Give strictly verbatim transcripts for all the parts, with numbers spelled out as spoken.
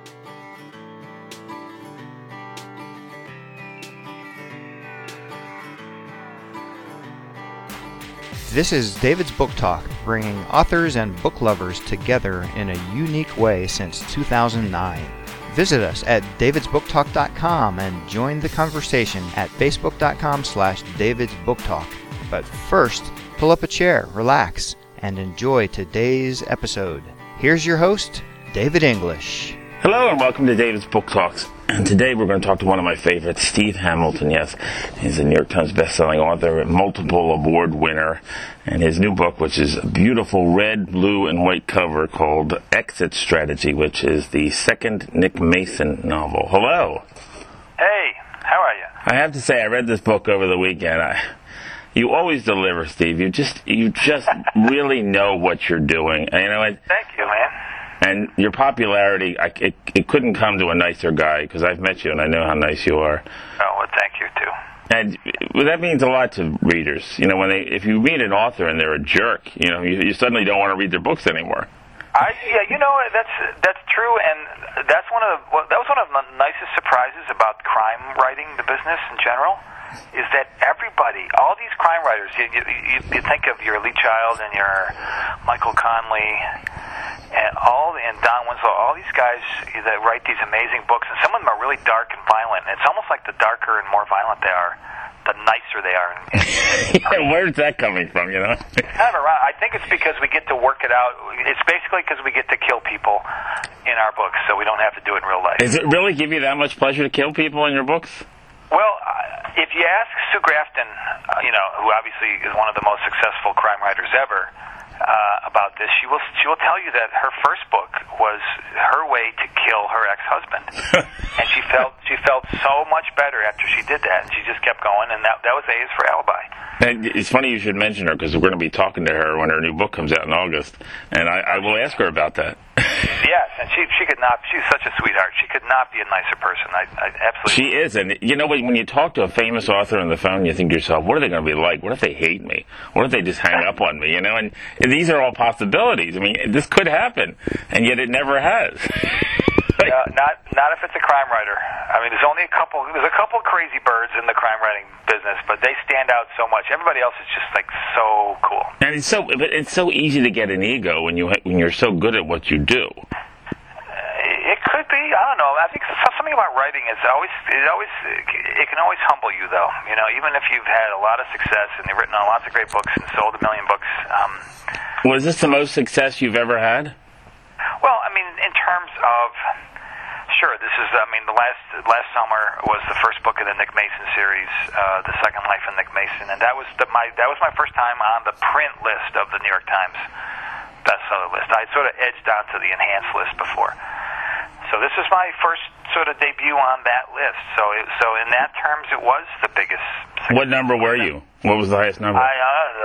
This is David's Book Talk, bringing authors and book lovers together in a unique way since two thousand nine. Visit us at davids book talk dot com and join the conversation at facebook dot com slash davids book talk. But first, pull up a chair, relax, and enjoy today's episode. Here's your host, David English. Hello and welcome to David's Book Talks. And today we're going to talk to one of my favorites, Steve Hamilton. Yes, he's a New York Times bestselling author, multiple award winner, and his new book, which is a beautiful red, blue, and white cover called Exit Strategy, which is the second Nick Mason novel. Hello. Hey, how are you? I have to say, I read this book over the weekend. I, you always deliver, Steve. You just, you just really know what you're doing. You know, it, Thank you, man. And your popularity, I, it, it couldn't come to a nicer guy, because I've met you and I know how nice you are. Oh, well, thank you, too. And well, that means a lot to readers. You know, when they, if you read an author and they're a jerk, you know, you, you suddenly don't want to read their books anymore. I yeah, you know, that's that's true, and that's one of the, well, that was one of the nicest surprises about crime writing, the business in general, is that everybody, all these crime writers, you, you, you think of your Lee Child and your Michael Conley, and all and Don Winslow, all these guys that write these amazing books, and some of them are really dark and violent. And it's almost like the darker and more violent they are, the nicer they are. Yeah, where's that coming from? You know, kind of around. I think it's because we get to work it out. It's basically because we get to kill people in our books, so we don't have to do it in real life. Does it really give you that much pleasure to kill people in your books? Well, uh, if you ask Sue Grafton, uh, you know, who obviously is one of the most successful crime writers ever, uh, about this, she will she will tell you that her first book was her way to kill her ex-husband, and she felt she felt so much better after she did that, and she just kept going, and that that was A's for Alibi. And it's funny you should mention her, because we're going to be talking to her when her new book comes out in August, and I, I will ask her about that. Yes, and she she could not. She's such a sweetheart. She could not be a nicer person. I, I absolutely. She is, and you know when you talk to a famous author on the phone, you think to yourself, "What are they going to be like? What if they hate me? What if they just hang up on me?" You know, and, and these are all possibilities. I mean, this could happen, and yet it never has. Like, no, not not if it's a crime writer. I mean, there's only a couple. There's a couple crazy birds in the crime writing business, but they stand out so much. Everybody else is just like so cool. And it's so but it's so easy to get an ego when you when you're so good at what you do. Uh, it could be. I don't know. I think something about writing is always it always it can always humble you, though. You know, even if you've had a lot of success and you've written on lots of great books and sold a million books. Um, Was this the most success you've ever had? Well, I mean, in terms of. Sure, this is, I mean, the last last summer was the first book in the Nick Mason series, uh, The Second Life of Nick Mason, and that was the, my that was my first time on the print list of the New York Times bestseller list. I sort of edged onto the enhanced list before. So this is my first sort of debut on that list. So it, so in that terms, it was the biggest success. What number were you? What was the highest number? I,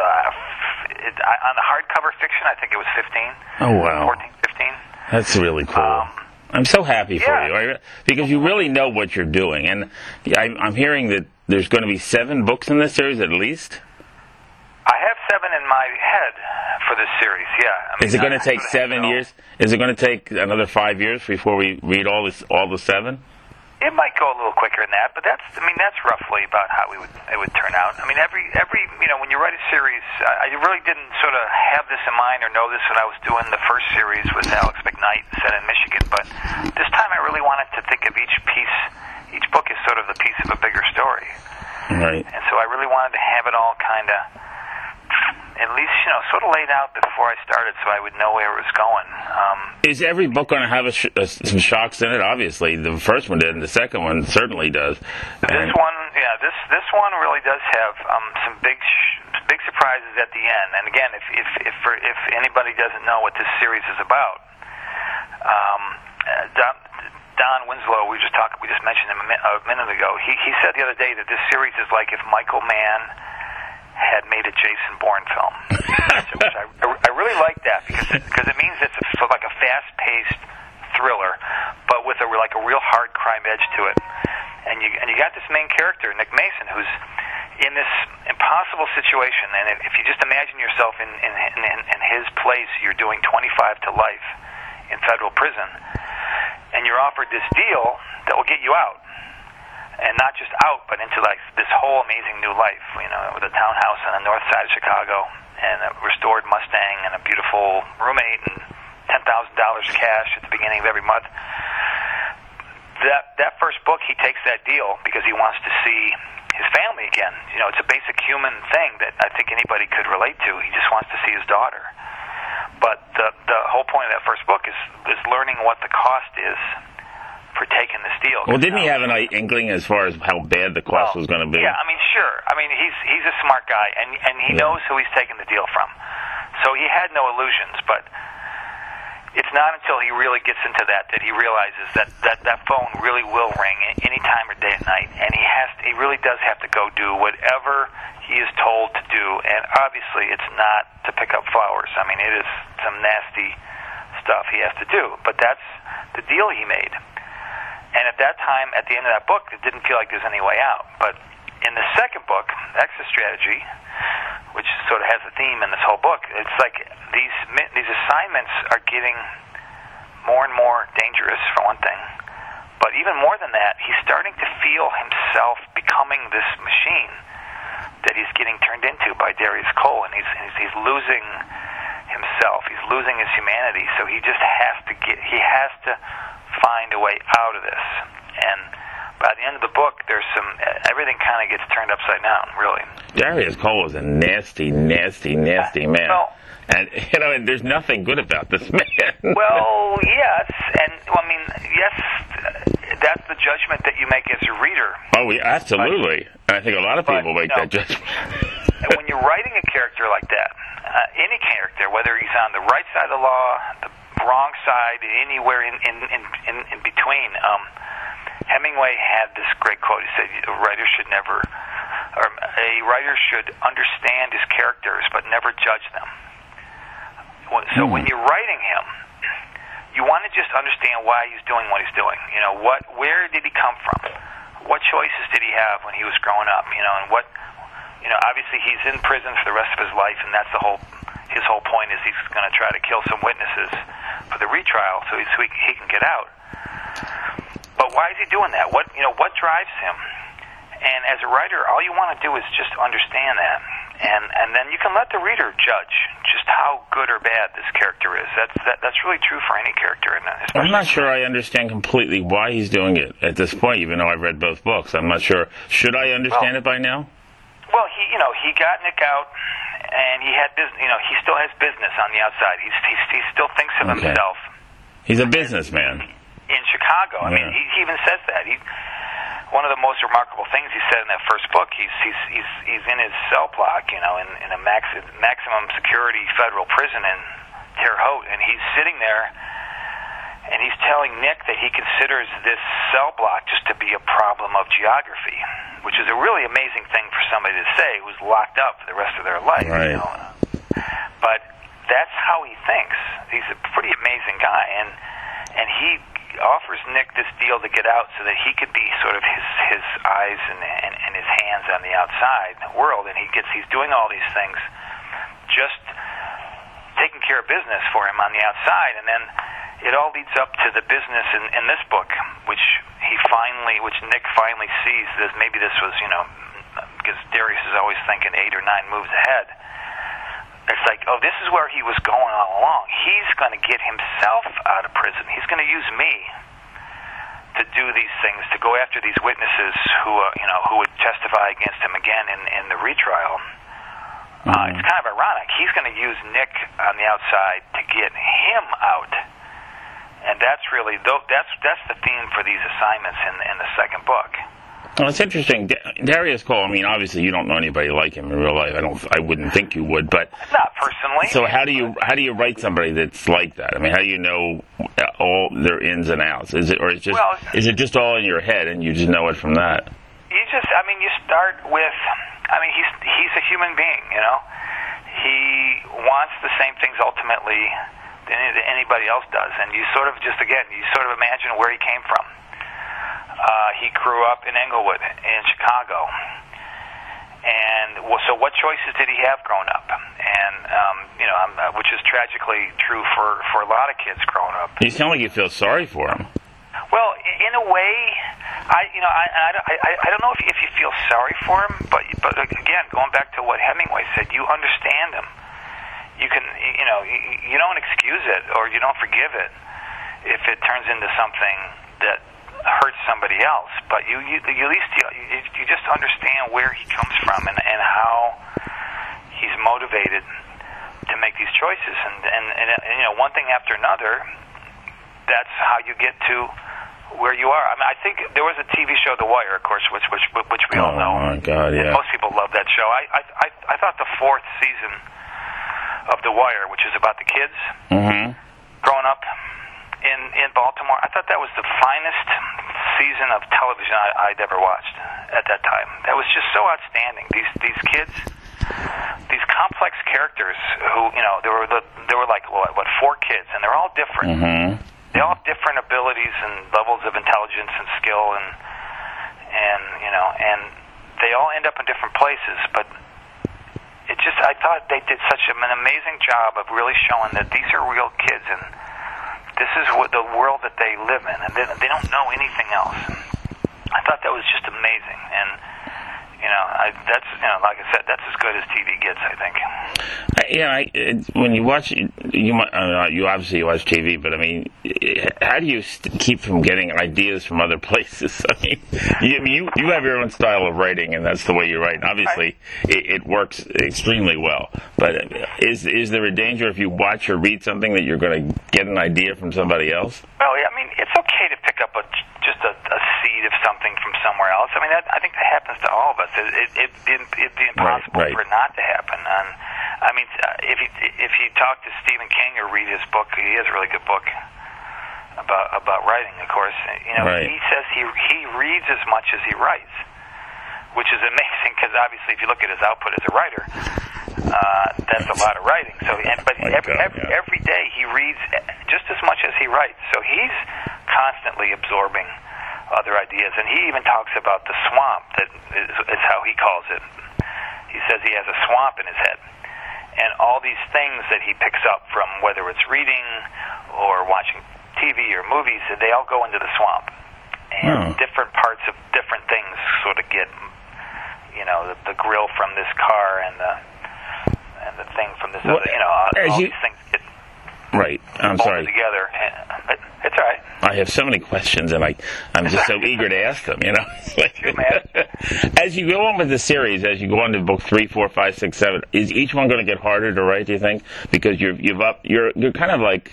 uh, it, I, on the hardcover fiction, I think it was fifteen. Oh, wow. fourteen, fifteen. That's really cool. Um, I'm so happy for yeah. you, because you really know what you're doing. And I'm hearing that there's going to be seven books in this series at least? I have seven in my head for this series, yeah. I mean, Is it going to take seven years? Is it going to take another five years before we read all this, all the seven? It might go a little quicker than that, but that's, I mean, that's roughly about how we would, it would turn out. I mean, every, every, you know, when you write a series, I really didn't sort of have this in mind or know this when I was doing the first series with Alex McKnight set in Michigan, but this time I really wanted to think of each piece, each book is sort of the piece of a bigger story. Right. And so I really wanted to have it all kind of, at least, you know, sort of laid out before I started so I would know where it was going. Um, Is every book going to have a sh- a, some shocks in it? Obviously, the first one did, and the second one certainly does. This and one, yeah, this this one really does have um, some big sh- big surprises at the end. And again, if if if, for, if anybody doesn't know what this series is about, um, uh, Don, Don Winslow, we just talked, we just mentioned him a, mi- a minute ago. He he said the other day that this series is like if Michael Mann had made a Jason Bourne film. Which I, I really like that because it, because it means it's a, sort of like a fast-paced thriller, but with a like a real hard crime edge to it. And you and you got this main character, Nick Mason, who's in this impossible situation. And if you just imagine yourself in in, in, in his place, you're doing twenty-five to life in federal prison, and and you're offered this deal that will get you out. And not just out, but into like this whole amazing new life, you know, with a townhouse on the north side of Chicago, and a restored Mustang, and a beautiful roommate, and ten thousand dollars cash at the beginning of every month. That that first book, he takes that deal because he wants to see his family again. You know, it's a basic human thing that I think anybody could relate to. He just wants to see his daughter. But the the whole point of that first book is is learning what the cost is for taking this deal. Well, didn't he have an inkling as far as how bad the cost well, was going to be? Yeah, I mean, sure. I mean, he's he's a smart guy, and and he yeah. knows who he's taking the deal from. So he had no illusions, but it's not until he really gets into that that he realizes that that, that phone really will ring any time or day and night, and he has to, he really does have to go do whatever he is told to do, and obviously it's not to pick up flowers. I mean, it is some nasty stuff he has to do, but that's the deal he made. And at that time, at the end of that book, it didn't feel like there's any way out. But in the second book, Exit Strategy, which sort of has a theme in this whole book, it's like these these assignments are getting more and more dangerous, for one thing. But even more than that, he's starting to feel himself becoming this machine that he's getting turned into by Darius Cole, and he's he's, he's losing himself. He's losing his humanity. So he just has to get. He has to. find a way out of this, and by the end of the book, there's some everything kind of gets turned upside down. Really, Darius Cole is a nasty, nasty, nasty man, well, and you know, and there's nothing good about this man. Well, yes, and well, I mean, yes, that's the judgment that you make as a reader. Oh, yeah, absolutely, but, and I think a lot of people but, make you know, that judgment. When you're writing a character like that, uh, any character, whether he's on the right side of the law, the wrong side, anywhere in in, in, in, in between. Um, Hemingway had this great quote. He said, "A writer should never, or a writer should understand his characters, but never judge them." So mm. when you're writing him, you want to just understand why he's doing what he's doing. You know, what, where did he come from? What choices did he have when he was growing up? You know, and what, you know, obviously he's in prison for the rest of his life, and that's the whole. His whole point is he's going to try to kill some witnesses for the retrial so he, so he can get out. But why is he doing that? What you know? What drives him? And as a writer, all you want to do is just understand that, and and then you can let the reader judge just how good or bad this character is. That's that, that's really true for any character. In that, I'm not sure I understand completely why he's doing it at this point, even though I've read both books. I'm not sure. Should I understand well, it by now? Well, he you know he got Nick out. And he had business. You know, he still has business on the outside. He's, he's he still thinks of okay. himself. He's a businessman in Chicago. I yeah. mean, he, he even says that. He, one of the most remarkable things he said in that first book. He's he's he's he's in his cell block, you know, in, in a max, maximum security federal prison in Terre Haute, and he's sitting there, and he's telling Nick that he considers this cell block just to be a problem of geography, which is a really amazing thing for somebody to say who's locked up for the rest of their life. Right. You know? But that's how he thinks. He's a pretty amazing guy, and and he offers Nick this deal to get out so that he could be sort of his his eyes and, and, and his hands on the outside world, and he gets he's doing all these things, just taking care of business for him on the outside, and then it all leads up to the business in, in this book, which he finally, which Nick finally sees that maybe this was, you know, because Darius is always thinking eight or nine moves ahead. It's like, oh, this is where he was going all along. He's going to get himself out of prison. He's going to use me to do these things, to go after these witnesses who, uh, you know, who would testify against him again in, in the retrial. Mm-hmm. Uh, it's kind of ironic. He's going to use Nick on the outside to get him out. And that's really that's that's the theme for these assignments in in the second book. Well, it's interesting. Darius Cole. I mean, obviously, you don't know anybody like him in real life. I don't. I wouldn't think you would. But not personally. So how do you how do you write somebody that's like that? I mean, how do you know all their ins and outs? Is it or is just well, is it just all in your head and you just know it from that? You just. I mean, you start with. I mean, he's he's a human being. You know, he wants the same things ultimately than anybody else does, and you sort of just again you sort of imagine where he came from. Uh, he grew up in Englewood in Chicago, and well, so what choices did he have growing up? And um, you know, um, which is tragically true for, for a lot of kids growing up. You sound like you feel sorry for him. in a way, I you know I I, I, I don't know if if you feel sorry for him, but but again, going back to what Hemingway said, you understand him. You can you know you, you don't excuse it or you don't forgive it if it turns into something that hurts somebody else, but you, you, you at least you, you just understand where he comes from and, and how he's motivated to make these choices, and, and, and, and you know one thing after another. That's how you get to where you are. I mean, I think there was a T V show, The Wire, of course, which which which we all know. Oh my God, yeah. Most people love that show. I I I, I thought the fourth season of The Wire, which is about the kids mm-hmm. growing up in in Baltimore, I thought that was the finest season of television I, I'd ever watched at that time. That was just so outstanding. These these kids, these complex characters who, you know, there were the, there were like what, what four kids, and they're all different. Mm-hmm. They all have different abilities and levels of intelligence and skill, and and you know, and they all end up in different places. But it just, I thought they did such an amazing job of really showing that these are real kids and this is what the world that they live in, and they, they don't know anything else. I thought that was just amazing, and you know, I, that's you know, like I said, that's as good as T V gets, I think. Uh, yeah, I, it, when you watch, you might, uh, you obviously watch T V, but I mean, how do you st- keep from getting ideas from other places? I mean, you, you you have your own style of writing, and that's the way you write. And obviously, it, it works extremely well. But is is there a danger if you watch or read something that you're going to get an idea from somebody else? Well, I mean, it's okay to pick up a just a, a seed of something from somewhere else. I mean, that, I think that happens to all of us. It, it, it, it, it'd be impossible right, right. for it not to happen. And I mean, if you if you talk to Stephen King or read his book, he has a really good book about about writing. Of course, you know, right. he says he he reads as much as he writes, which is amazing because obviously, if you look at his output as a writer, uh, that's a lot of writing. So, and, but My every God, every, yeah. every day he reads just as much as he writes. So he's constantly absorbing other ideas, and he even talks about the swamp. That is, is how he calls it. He says he has a swamp in his head, and all these things that he picks up from, whether it's reading or watching T V or movies, they all go into the swamp, and oh. different parts of different things sort of get, you know, the, the grill from this car and the and the thing from this well, other, you know, all, all you, these things get right. I'm bolted sorry. together. And, but it's all right. I have so many questions, and I, I'm just so eager to ask them, you know. Sure, man. As you go on with the series, as you go on to book three, four, five, six, seven, is each one going to get harder to write, do you think? Because you're, you've up, you're, you're kind of like,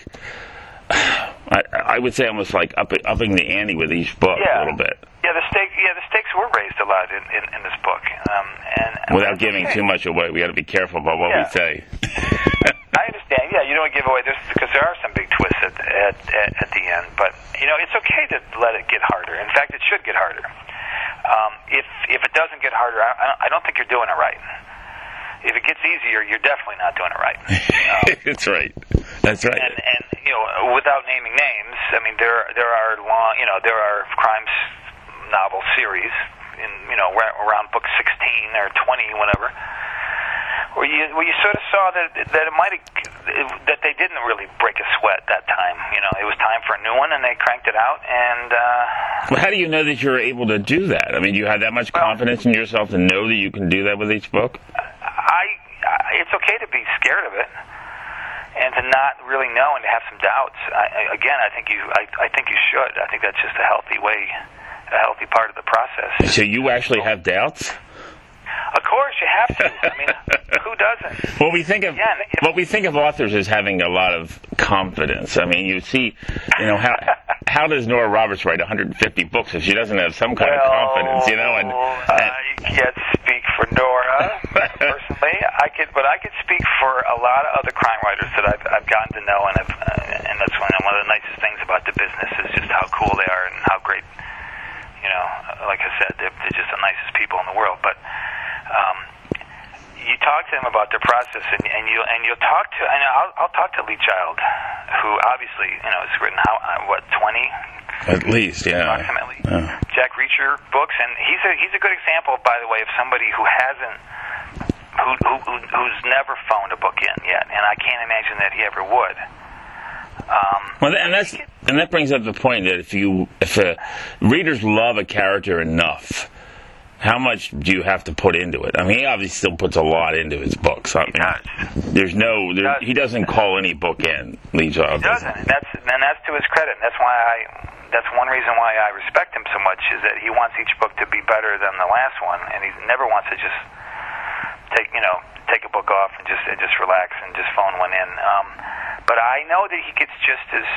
I, I would say almost like up, upping the ante with each book Yeah. a little bit. Yeah, the stake. Yeah, the stakes were raised a lot in, in, in this book, um, and Without giving too much away, we got to be careful about what Yeah. we say. I understand. Yeah, you don't give away this because there are some big twists at, at at at the end. But you know, it's okay to let it get harder. In fact, it should get harder. Um, if if it doesn't get harder, I, I don't think you're doing it right. If it gets easier, you're definitely not doing it right. Um, That's right. That's right. and and you know, without naming names, I mean there there are long you know there are crime novel series in you know around book sixteen or twenty, whatever. Where you, where you sort of saw that that it might that they didn't really break a sweat that time. You know, it was time for a new one, and they cranked it out. And uh, well, how do you know that you're able to do that? I mean, do you have that much well, confidence in yourself to know that you can do that with each book? I, I it's okay to be scared of it, and to not really know, and to have some doubts. I, again, I think you I, I think you should. I think that's just a healthy way, a healthy part of the process. So you actually have doubts? Of course, you have to. I mean, who doesn't? Well, we think of Again, if, what we think of authors as having a lot of confidence. I mean, you see, you know, how how does Nora Roberts write one hundred fifty books if she doesn't have some kind well, of confidence? You know, and, and I can't speak for Nora personally. I could, but I could speak for a lot of other crime writers that I've I've gotten to know, and I've, uh, and that's one one of the nicest things about the business is just how cool they are and how great. You know, like I said, they're, they're just the nicest people in the world, but. Um, you talk to them about their process, and, and you and you'll talk to, and I'll, I'll talk to Lee Child, who obviously, you know, has written how uh, what twenty, at least, yeah, approximately, yeah. Jack Reacher books, and he's a he's a good example, by the way, of somebody who hasn't, who, who who's never phoned a book in yet, and I can't imagine that he ever would. Um, well, and that's and that brings up the point that if you if uh, readers love a character enough, how much do you have to put into it? I mean, he obviously still puts a lot into his books. I mean, he does. There's no, there, he, does. he doesn't call any book in. Lee Child He doesn't, and that's and that's to his credit. And that's why I, that's one reason why I respect him so much is that he wants each book to be better than the last one, and he never wants to just take, you know, take a book off and just and just relax and just phone one in. Um, but I know that he gets just as,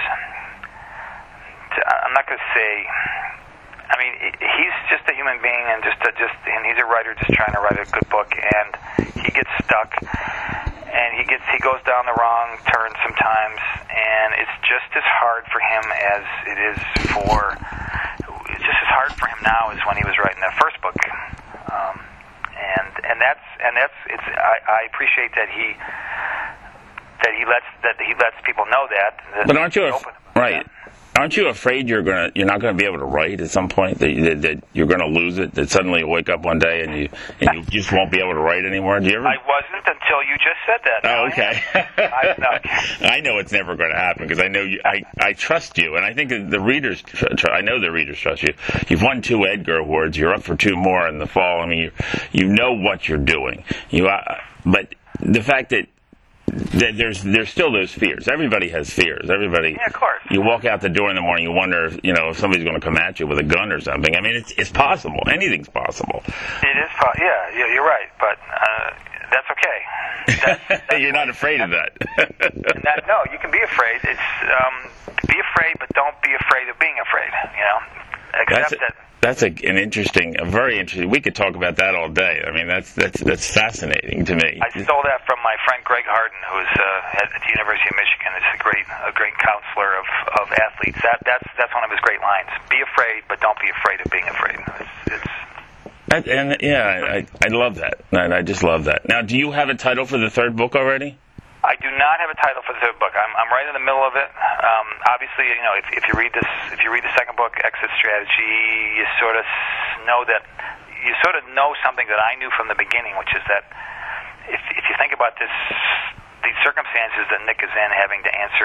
I'm not going to say. I mean, he's just a human being, and just a, just and he's a writer just trying to write a good book, and he gets stuck, and he gets he goes down the wrong turn sometimes, and it's just as hard for him as it is for it's just as hard for him now as when he was writing that first book, um, and and that's and that's it's I, I appreciate that he that he lets that he lets people know that. that but aren't you a, right? That. Aren't you afraid you're gonna you're not gonna be able to write at some point, that, that, that you're gonna lose it, that suddenly you wake up one day and you and you just won't be able to write anymore? Do you ever? I wasn't until you just said that. Oh, okay. I, no. I know it's never going to happen because I know you. I, I trust you, and I think the readers. Tr- tr- I know the readers trust you. You've won two Edgar Awards. You're up for two more in the fall. I mean, you you know what you're doing. You, uh, but the fact that. That there's there's still those fears. Everybody has fears. Everybody. Yeah, of course. You walk out the door in the morning, you wonder if, you know, if somebody's going to come at you with a gun or something. I mean, it's it's possible. Anything's possible. It is possible. Yeah, yeah, you're right. But uh, that's okay. That's, that's you're not afraid of that. that. No, you can be afraid. It's um, be afraid, but don't be afraid of being afraid. You know, accept That's that. That's a, an interesting, a very interesting. We could talk about that all day. I mean, that's that's that's fascinating to me. I stole that from my friend Greg Harden, who's uh, at the University of Michigan. It's a great, a great counselor of, of athletes. That that's that's one of his great lines. Be afraid, but don't be afraid of being afraid. It's, it's and, and yeah, I I love that. And I just love that. Now, do you have a title for the third book already? I do not have a title for the third book. I'm, I'm right in the middle of it. Um, obviously, you know, if, if you read this, if you read the second book, Exit Strategy, you sort of know that you sort of know something that I knew from the beginning, which is that if if you think about this, these circumstances that Nick is in, having to answer,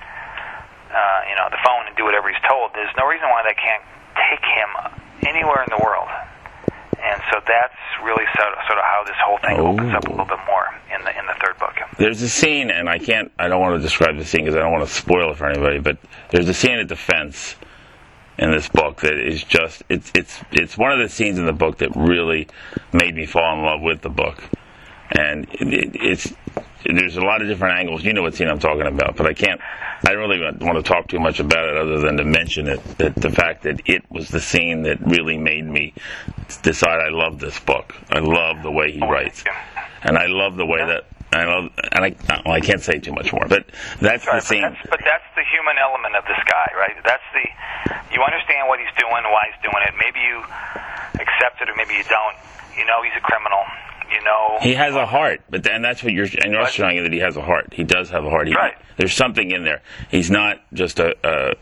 uh, you know, the phone and do whatever he's told, there's no reason why they can't take him anywhere in the world. And so that's really sort of, sort of how this whole thing oh. opens up a little bit more in the in the third book. There's a scene, and I can't, I don't want to describe the scene because I don't want to spoil it for anybody, but there's a scene at the fence in this book that is just, it's it's it's one of the scenes in the book that really made me fall in love with the book. And it, it's, there's a lot of different angles. You know what scene I'm talking about, but I can't, I don't really want to talk too much about it other than to mention it, that the fact that it was the scene that really made me decide I love this book. I love the way he writes. And I love the way that, I love, and I, well, I can't say too much more, but that's Sorry, the scene. But that's, but that's the human element of this guy, right? That's the, you understand what he's doing, why he's doing it. Maybe you accept it or maybe you don't. You know he's a criminal. You know, he has a heart, but then that's what you're, and you're showing that he has a heart. He does have a heart. He, right. There's something in there. He's not just a, uh,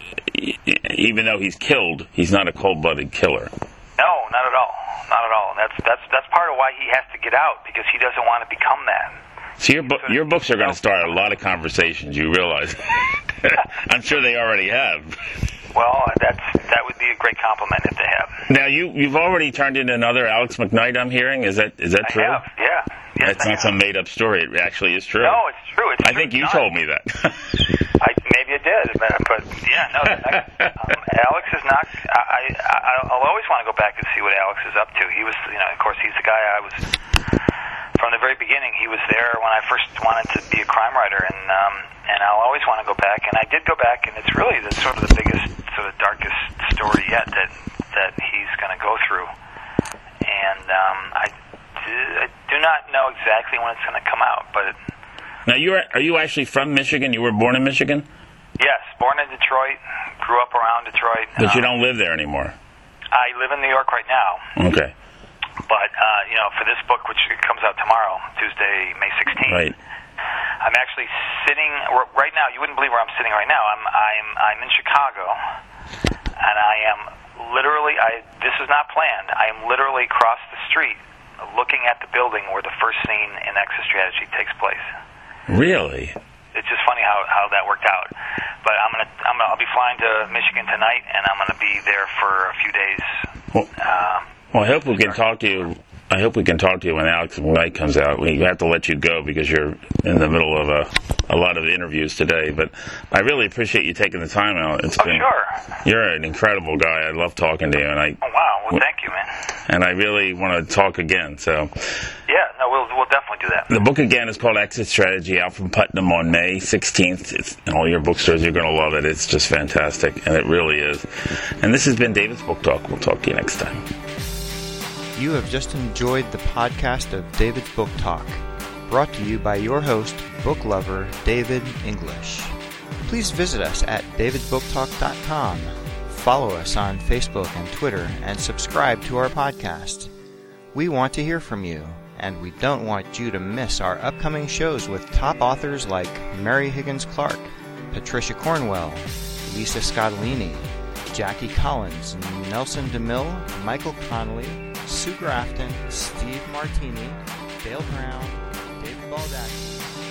even though he's killed, he's not a cold-blooded killer. No, not at all. Not at all. That's that's that's part of why he has to get out, because he doesn't want to become that. So your bu- your books are going to start a lot of conversations. You realize? I'm sure they already have. Well, that's that would be a great compliment if they have. Now you you've already turned into another Alex McKnight. I'm hearing. Is that is that I true? have, yeah. Yes, That's I not have. some made up story. It actually is true. No, it's true. It's I true. think you Not. told me that. I maybe it did, but, but yeah, no. That, um, Alex is not. I, I I'll always want to go back and see what Alex is up to. He was, you know, of course, he's the guy I was from the very beginning. He was there when I first wanted to be a crime writer, and um, and I'll always want to go back. And I did go back, and it's really the sort of the biggest, sort of darkest story yet that that he's going to go through. And um, I, I do not know exactly when it's going to come out, but. It, Now, you are, are you actually from Michigan? You were born in Michigan? Yes, born in Detroit, grew up around Detroit. But you um, don't live there anymore? I live in New York right now. Okay. But, uh, you know, for this book, which comes out tomorrow, Tuesday, May sixteenth, Right. I'm actually sitting, right now, you wouldn't believe where I'm sitting right now. I'm I'm, I'm in Chicago, and I am literally, I this is not planned, I am literally across the street looking at the building where the first scene in Exit Strategy takes place. Really? it's just funny how, how that worked out. But I'm gonna, I'm gonna I'll be flying to Michigan tonight, and I'm gonna be there for a few days. Well, um, well I hope we can talk to you. I hope we can talk to you when Alex Knight comes out. We have to let you go because you're in the middle of a, a lot of interviews today. But I really appreciate you taking the time out. It's oh, been, sure. You're an incredible guy. I love talking to you. And I, oh, wow. Well, thank you, man. And I really want to talk again. So. Yeah, no, we'll we'll definitely do that. The book, again, is called Exit Strategy, out from Putnam on May sixteenth. It's in all your bookstores. You're going to love it. It's just fantastic, and it really is. And this has been David's Book Talk. We'll talk to you next time. You have just enjoyed the podcast of David's Book Talk, brought to you by your host, book lover David English. Please visit us at davids book talk dot com. Follow us on Facebook and Twitter, and subscribe to our podcast. We want to hear from you, and we don't want you to miss our upcoming shows with top authors like Mary Higgins Clark, Patricia Cornwell, Lisa Scottolini, Jackie Collins, Nelson DeMille, Michael Connolly, Sue Grafton, Steve Martini, Dale Brown, David Baldacci,